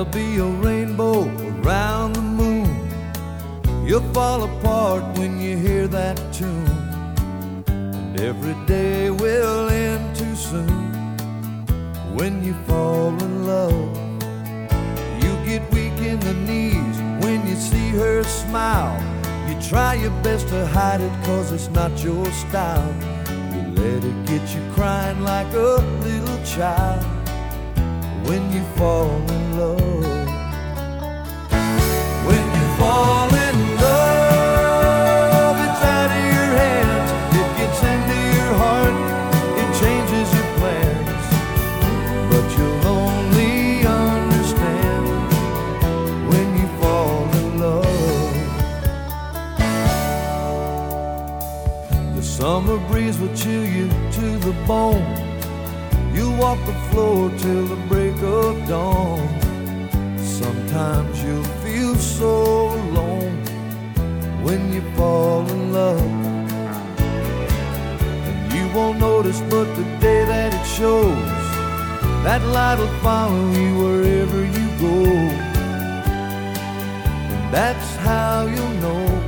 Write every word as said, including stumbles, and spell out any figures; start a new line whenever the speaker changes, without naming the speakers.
There'll be a rainbow around the moon. You'll fall apart when you hear that tune. And every day will end too soon. When you fall in love, you get weak in the knees when you see her smile. You try your best to hide it, cause it's not your style. You let it get you crying like a little child. When you fall in love, when you fall in love, it's out of your hands. It gets into your heart, it changes your plans. But you'll only understand when you fall in love. The summer breeze will chill you to the bone. You'll walk the floor till the break of dawn. Sometimes you'll feel so alone when you fall in love. And you won't notice but the day that it shows. That light will follow you wherever you go. And that's how you'll know